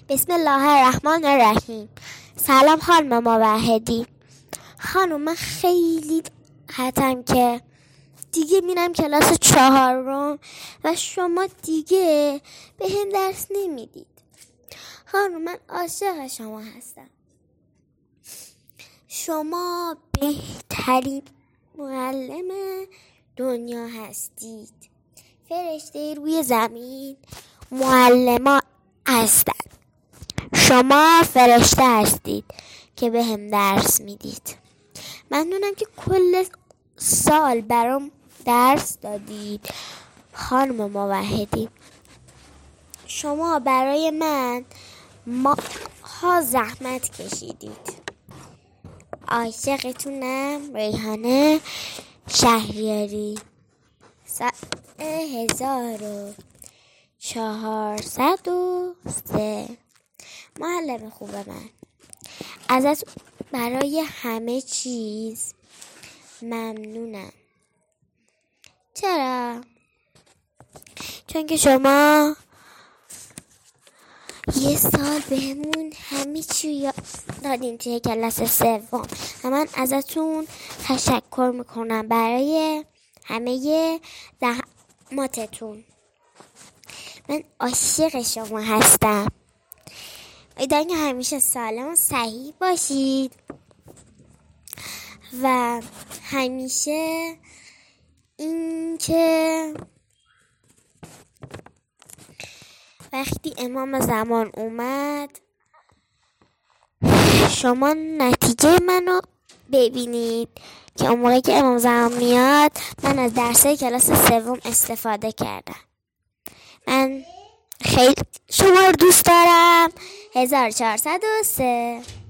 بسم الله الرحمن الرحیم. سلام خانم موحدی. خانم من خیلی حتم که دیگه میرم کلاس 4 و شما دیگه به هم درس نمیدید. خانم من عاشق شما هستم. شما بهترین معلم دنیا هستید. فرشته روی زمین معلم هستند. شما فرشته هستید که به هم درس میدید. ممنونم که کل سال برام درس دادید. خانم موحدی، شما برای من ماها زحمت کشیدید. عاشقتونم. ریحانه شهریاری. سال 1403. معلم خوب من، ازت برای همه چیز ممنونم. چرا؟ چون که شما یه سال بهمون همه چی یاد دادین توی کلاس 3 و من ازتون تشکر میکنم برای همه زحماتتون. من عاشق شما هستم. امیدوارم همیشه سالم و صحیح باشید و همیشه این که وقتی امام زمان اومد شما نتیجه منو ببینید که اون موقعی که امام زمان میاد من از درسای کلاس 3 استفاده کردم. من خیلی شما رو دوست دارم. 1403.